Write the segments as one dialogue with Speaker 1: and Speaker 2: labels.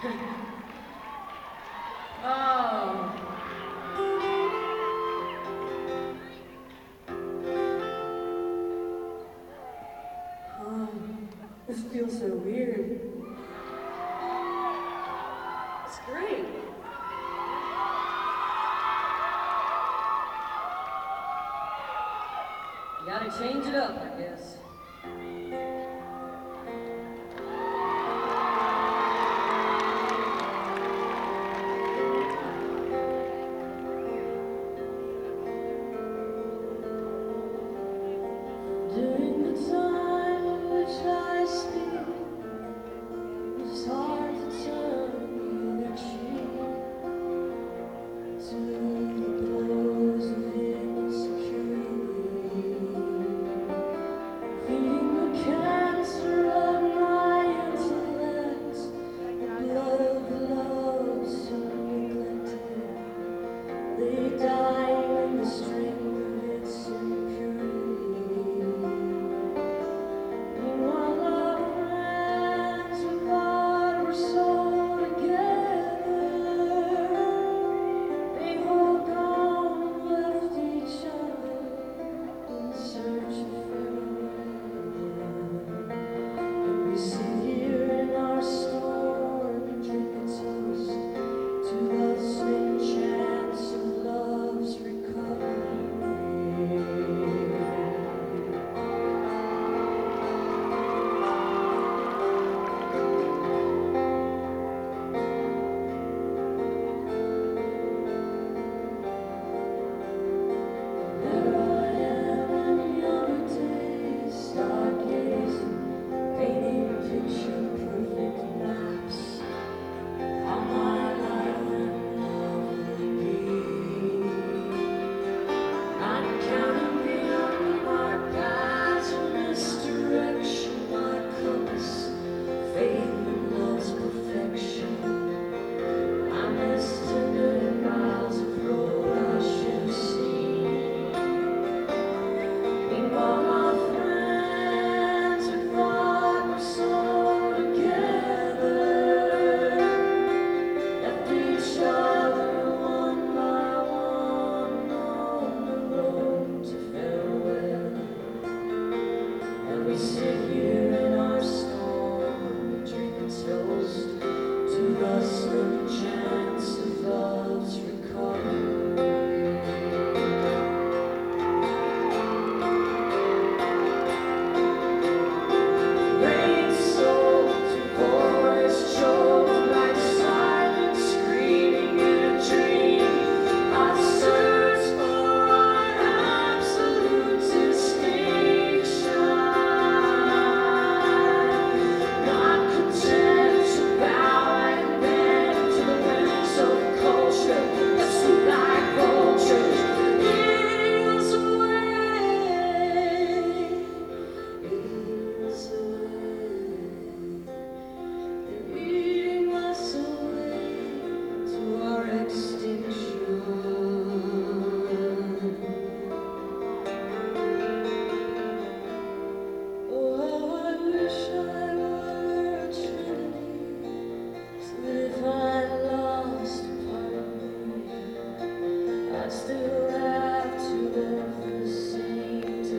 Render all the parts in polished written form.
Speaker 1: Oh. Oh, this feels so weird. It's great. You gotta change it up, I guess. During the time in which I speak, it's hard to turn the other cheek to the blows of insecurity, feeding the cancer of my intellect, the blood of love so neglected, lay dying in the strength of its impurity. Meanwhile, our friends who thought were so together, they all gone and left each other in search of farewell. And we sit here in our storm and drink a toast to the slim chance of love's recovery. There I am in younger days, stargazing, painting picture-perfect maps how my life and love will be. Not counting beyond my paths of misdirection, my compass, faith in love's perfection. I missed 100 miles of road I should have seen. Meanwhile, my friends who thought were so together left each other one by one on the road to farewell. And we sit here in our storm, drink a toast to the slim chance of love's recovery. Rain soaked, voice choked like silence, screaming in a dream. I search for an absolute distinction, not content to bow and bend to the whims of culture that swoop like vultures, eating us away, eating us away. They're eating us away to our extinction. Oh, how I wish I were a trinity, so that if I lost a part of me, I'd still have two of the same to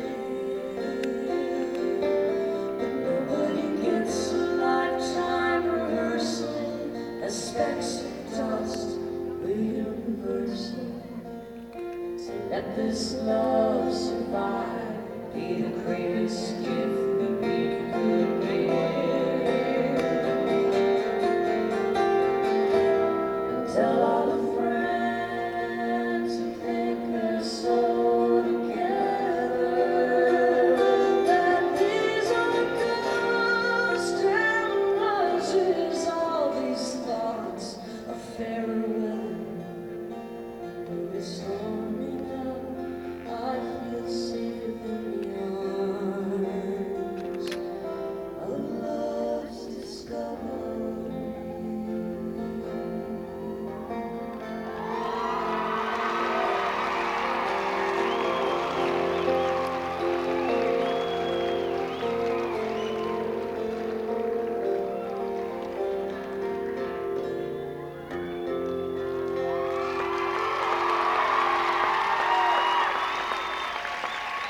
Speaker 1: live. But nobody gets a lifetime rehearsal as specks of dust, we're universal. So let this love survive, be the greatest gift that we could give. And tell all the friends who think they're so together that these are ghost images, all these thoughts of farewell. Though it's stormy now, I feel safer than we are.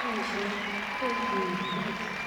Speaker 2: 同学会比